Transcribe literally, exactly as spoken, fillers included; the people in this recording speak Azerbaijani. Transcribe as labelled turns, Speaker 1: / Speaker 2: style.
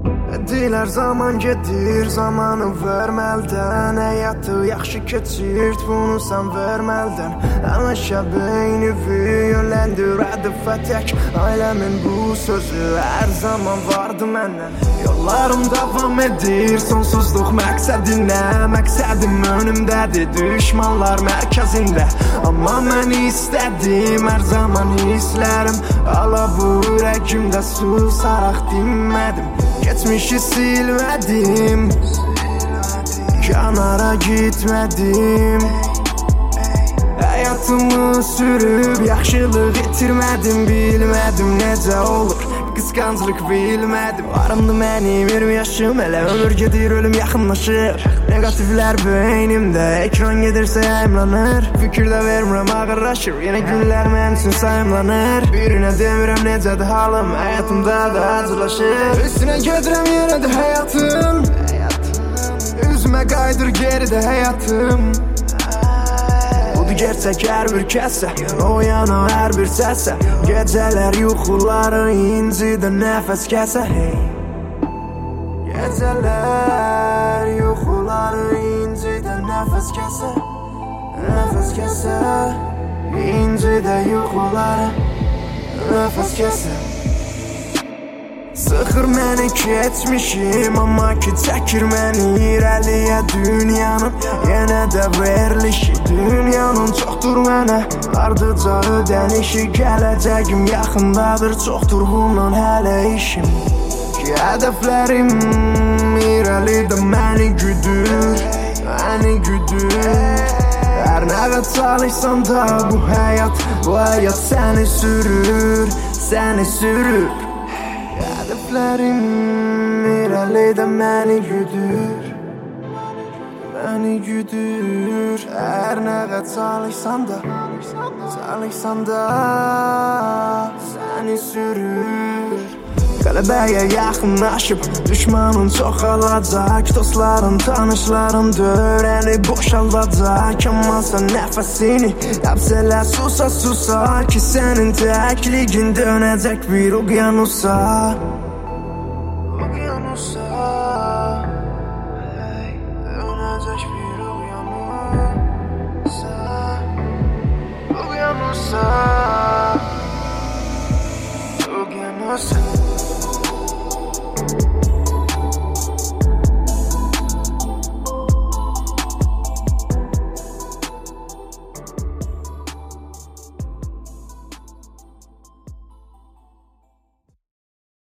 Speaker 1: Deyirlər zaman gedir, zamanı verməldən. Həyatı yaxşı keçirt, bunu sən verməldən. Həmişə beynimi yönləndir hədəfə tək. Ailəmin bu sözü hər zaman vardı məndən. Yollarım davam edir, sonsuzluq məqsədinə. Məqsədim önümdədir, düşmanlar mərkəzində. Amma mən istədim, hər zaman hisslərim. Ala bu ürəkimdə susaraq dinmədim. Geçmişi silmədim, kənara gitmədim. Həyatımı sürüb yaxşılıq itirmədim. Bilmədim necə olur, qısqanclıq bilmədim. Varımdı mənim iyirmi yaşım, hələ ömür gedir, ölüm yaxınlaşır. Negativlər beynimdə, ekran gedirsə yayımlanır. Fikirdə vermirəm, ağırlaşır, yenə günlər mən üçün sayımlanır. Birinə demirəm necədir halım, həyatımda da acılaşır. Üstünə gedirəm yenə də həyatım, üzümə qaydır geridə həyatım. Budur gerçək hər bir kəsə, oyanı hər bir səsə. Gecələr yuxuları incidə nəfəs kəsə. Gecələr yuxuları incidə nəfəs kəsə. Nəfəs kəsə, incidə yuxuları nəfəs kəsə. Sıxır məni keçmişim, amma ki çəkir məni irəliyə dünyanın. Yenə də verilişi dünyanın çoxdur mənə, ardıca ödənişi. Gələcəyim yaxındadır, çoxdur bundan hələ işim. Ki hədəflərim irəlidə məni güdür, məni güdür. Hər nəqə çalışsan da bu həyat, bu həyat səni sürür, səni sürür. Hədəflərim irəlidə məni güdür, məni güdür. Hər nəqə çalışsan da, çalışsan da səni sürür. Qələbəyə yaxınlaşıb düşmanın çoxalacaq. Dostların, tanışların dörəni boşaldacaq. Amma sən nəfəsini həbs elə, susa susa. Ki sənin təkliyin dönəcək bir uqyanusa, uqyanusa.